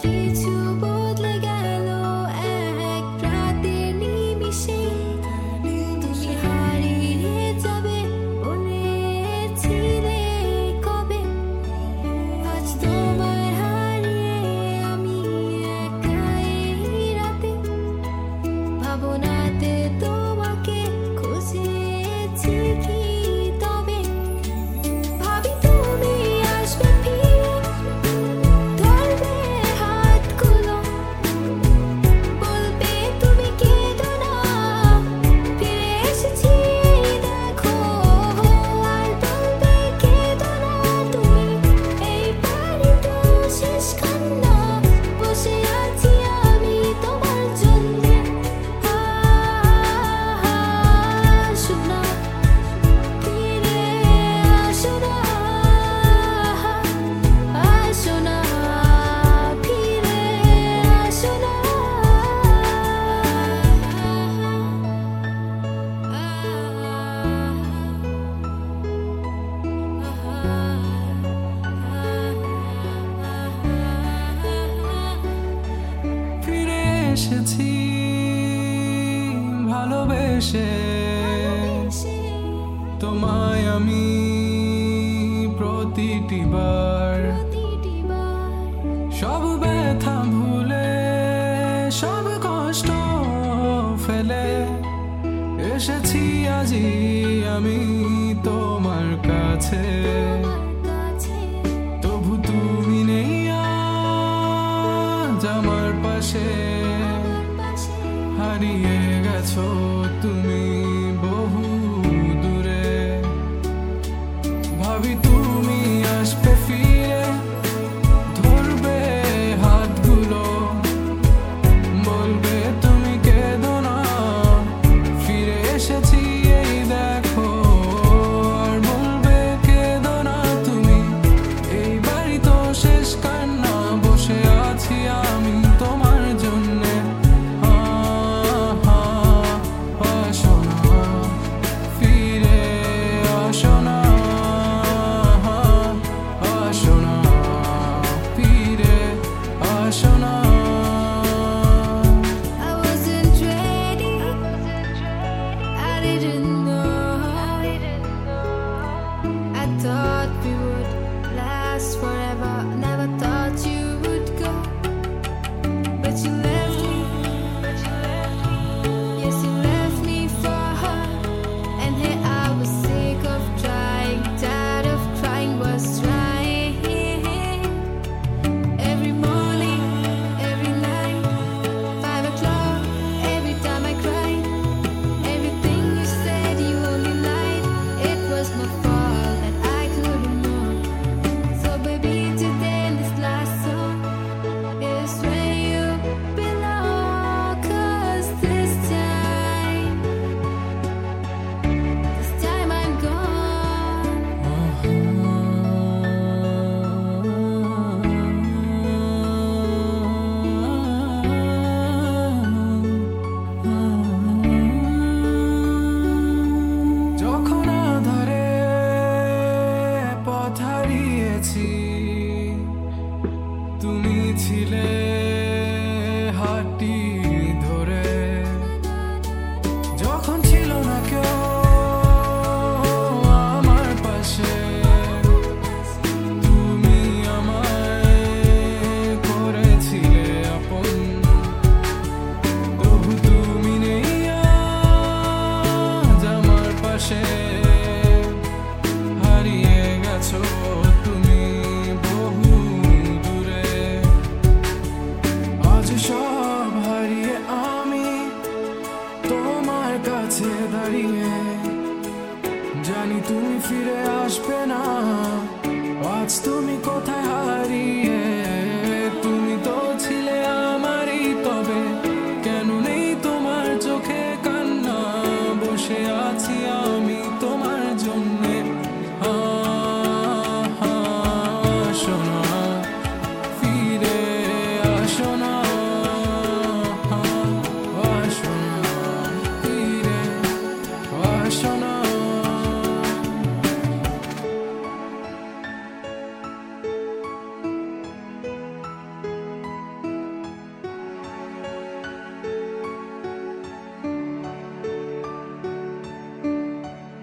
কিছু বদলে গেল এক রাতের নিমিষে। তুমি হারিয়ে যাবে বলেছিলে কবে, আজ তোমায় হারিয়ে আমি একা এই রাতে। ভাবনাতে তোমাকে খুঁজেছি কি তবে, ভাবি তুমি আসবে ফিরে, ধরবে হাতগুলো, বলবে তুমি কেঁদো না, ফিরে এসেছি দেখো। আর বলবে কেঁদো না তুমি, এই বাড়িটা শেষ কান্না, বসে আছি আমি তোমার জন্যে। আসো না, ফিরে আসো না, আসো না, ফিরে আসো না। ফিরে এসেছি ভালোবেসে তোমায় আমি প্রতিটি বার, সব ব্যথা ভুলে সব কষ্ট ফেলে এসেছি আজি আমি তোমার কাছে। তবু তুমি নেই আজ আমার পাশে, হারিয়ে গেছো তুমি বহু দূরে। ভাবি তুমি